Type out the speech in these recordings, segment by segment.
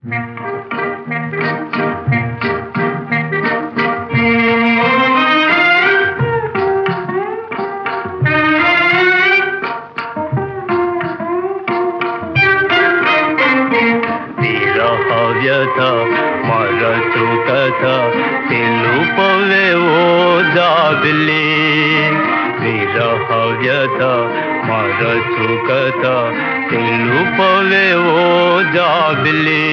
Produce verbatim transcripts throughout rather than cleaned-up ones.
వ్యథ మరచు కథ తెలుపవే ఓ జాబిలి విరహ వ్యథ మరచు కథ తెలుపవే ఓ జాబిలి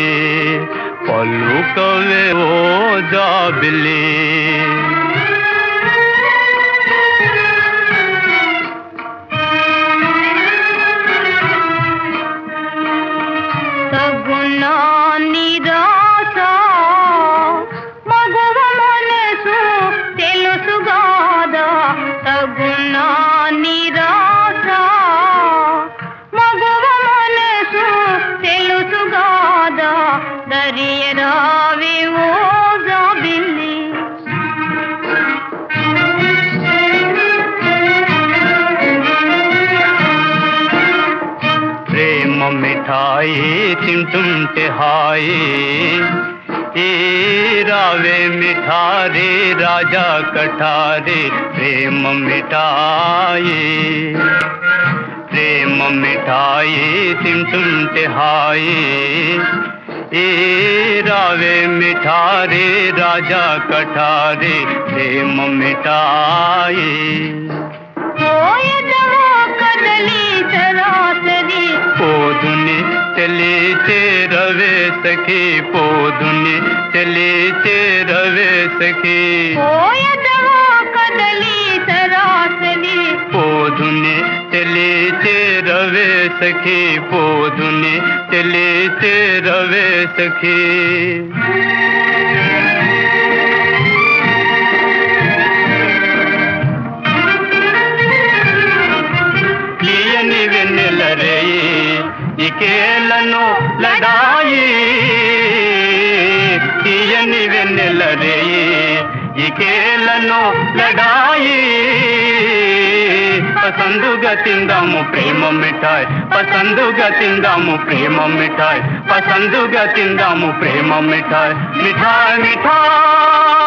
పలుకవే ఓ జాబిలి తగునా నిరాశ మగవ మనసు తెలుసుగాదా తగునా నిరాశ మగవ మనసు తెలుసుగాదా దరియరావి ఓ జాబిల్లి ప్రేమ మిఠాయి తింటుంటే హాయి ఏ రావే మిఠారే రాజా కఠారే ప్రేమ మిఠాయి ప్రేమ మిఠాయి తింటుంటే హాయి ఏ రావే మిఠారే రాజా కఠారే ప్రేమ మిఠాయి పోదుని చలి చేరవే సఖీ పోదుని చలి చేరవే సఖీ పోదుని చలి చేరవే సఖీ పోదుని చలి చేరవే సఖీ ఇకేలను లడాయి తీయని వెన్నెల రేయి ఇకేలను లడాయి పసందుగా తిందాము ప్రేమ మిఠాయి పసందుగా తిందాము ప్రేమ మిఠాయి పసందుగా తిందాము ప్రేమ మిఠాయి మిఠాయి మిఠాయి